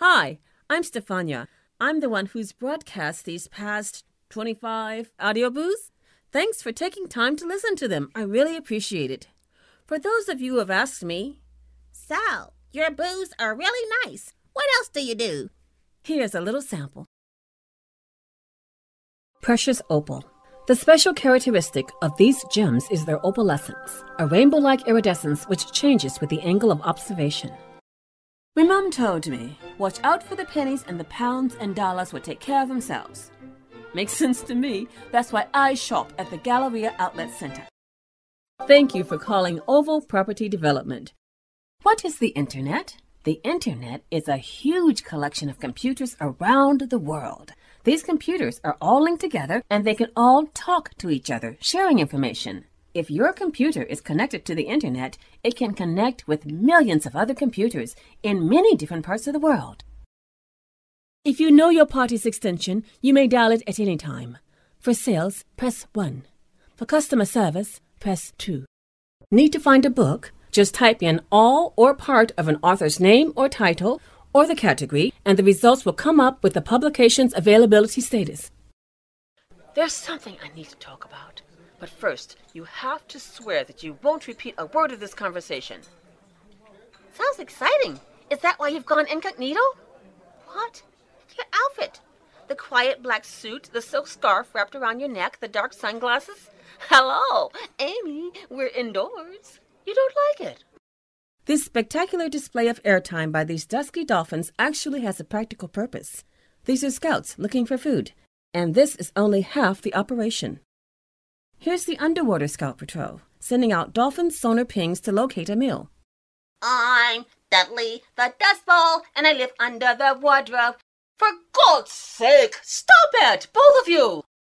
Hi, I'm Stefania. I'm the one who's broadcast these past 25 audiobooths. Thanks for taking time to listen to them. I really appreciate it. For those of you who have asked me, "Sal, your booths are really nice. What else do you do?" Here's a little sample. Precious Opal. The special characteristic of these gems is their opalescence, a rainbow-like iridescence which changes with the angle of observation. My mom told me, watch out for the pennies and the pounds and dollars will take care of themselves. Makes sense to me. That's why I shop at the Galleria Outlet Center. Thank you for calling Oval Property Development. What is the Internet? The Internet is a huge collection of computers around the world. These computers are all linked together and they can all talk to each other, sharing information. If your computer is connected to the Internet, it can connect with millions of other computers in many different parts of the world. If you know your party's extension, you may dial it at any time. For sales, press 1. For customer service, press 2. Need to find a book? Just type in all or part of an author's name or title or the category, and the results will come up with the publication's availability status. There's something I need to talk about. But first, you have to swear that you won't repeat a word of this conversation. Sounds exciting. Is that why you've gone incognito? What? Your outfit. The quiet black suit, the silk scarf wrapped around your neck, the dark sunglasses. Hello, Amy, we're indoors. You don't like it? This spectacular display of airtime by these dusky dolphins actually has a practical purpose. These are scouts looking for food, and this is only half the operation. Here's the Underwater Scout Patrol, sending out dolphin sonar pings to locate a meal. I'm Dudley the Dust Bowl, and I live under the wardrobe. For God's sake, stop it, both of you!